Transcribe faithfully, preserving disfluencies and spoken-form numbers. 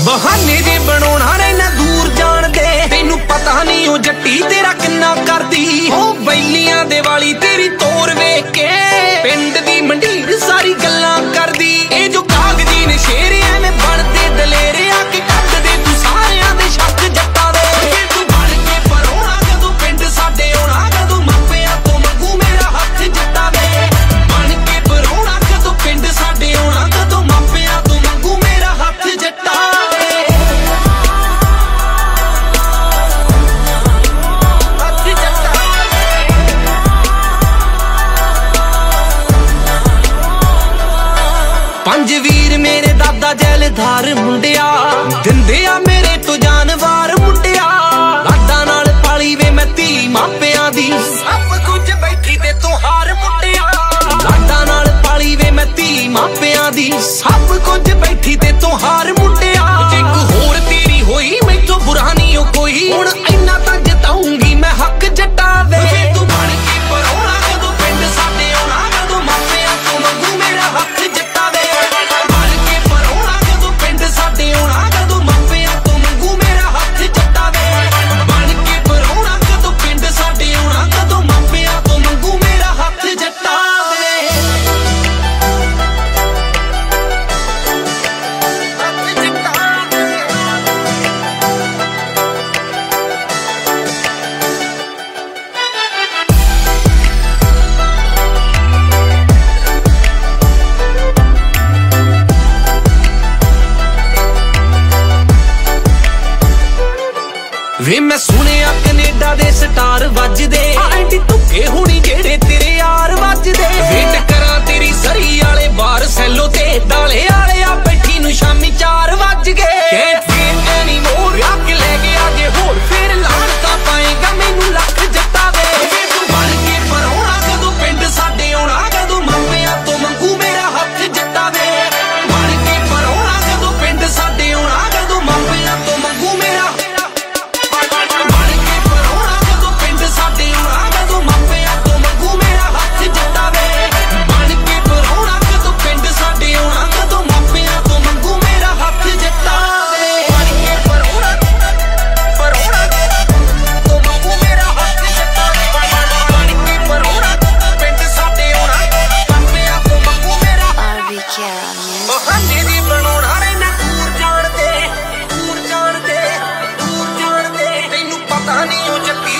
बहाने जे बनाउणा रहना दूर जान दे, तैनू पता नहीं ओ जट्टी तेरा किन्ना करदी। ओ बैलियां दे वाली तेरी तोर वेख के पिंड दी मंडीर सारी गल्लां करदी। ए जो कागजी ने शेर एवें बनदे दलेरे आके कट दे तू सारियां दे शक जट्टा दे। तू बन के परोणा कदों पिंड साडे आउणा कदों मापियां तो मंगू मेरा हत्थ जट्टा दे। बन के परोणा कदों पिंड साडे आउणा कदों मापियां तो मंगू मेरा हत्थ जट्टा दे। हत्थ जट्टा पंज वीर मेरे दादा जैलधार मुंडिया, दिंदे आ मेरे तो जानवार मुंडिया। लाडा नाल पाली वे मैं धी मापियां दी, सब कुछ बैठी ते तू हार मुंडिया। लाडा नाल पाली वे मैं धी मापियां दी, सब कुछ बैठी ते तू हार मुंडिया। इक होर तेरी होई मैथों बुरा नहीं ओ कोई, हुण इन्ना तां जताऊंगी मैं हक जट्टा दे। तू बन के परोणा कदों पिंड साडे आउणा कदों मापियां तो मंगू मेरा हत्थ जट्टा दे। बन के परोणा कदों पिंड साडे आउणा कदों मापियां तो मंगू मेरा हत्थ जट्टा दे। बन के परोणा कदों पिंड साडे आउणा कदों मापियां तो मंगू मेरा हत्थ जट्टा दे। हत्थ जट्टा दे। वे मैं सुनिया कनेडा दे स्टार वजदे, एंटी तुके हुणी जेड़े तेरे यार वजदे। वेट करा तेरी सरी आले बार सैलो ते डाले आले आ बैठी नू शामी चार वज गए। Can't wait anymore, आके ले गया जे होर फिर लाण ता पाएगा मैनू लख जट्टा दे। तू बन के परोणा कदों पिंड साडे आउणा कदों मापियां तो मंगू मेरा हत्थ जट्टा दे। बन के परोणा कदों पिंड साडे आउणा कदों मापियां तो मंगू मेरा बन के परोणा कदों पिंड साडे आउणा कदों मापियां तो मंगू मेरा हत्थ जट्टा दे। बन के परोणा कदों पिंड साडे आउणा कदों मापियां तो मंगू मेरा हत्थ जट्टा दे। बन के परोणा परोणा तो मंगू मेरा हत्थ जट्टा दे। बन के परोणा पिंड साडे आउणा मापियां तो मंगू मेरा बहाने दी बनाउणा रहना दूर जान दे, दूर जान दे, दूर जान दे। तैनू पता नहीं ओ जट्टी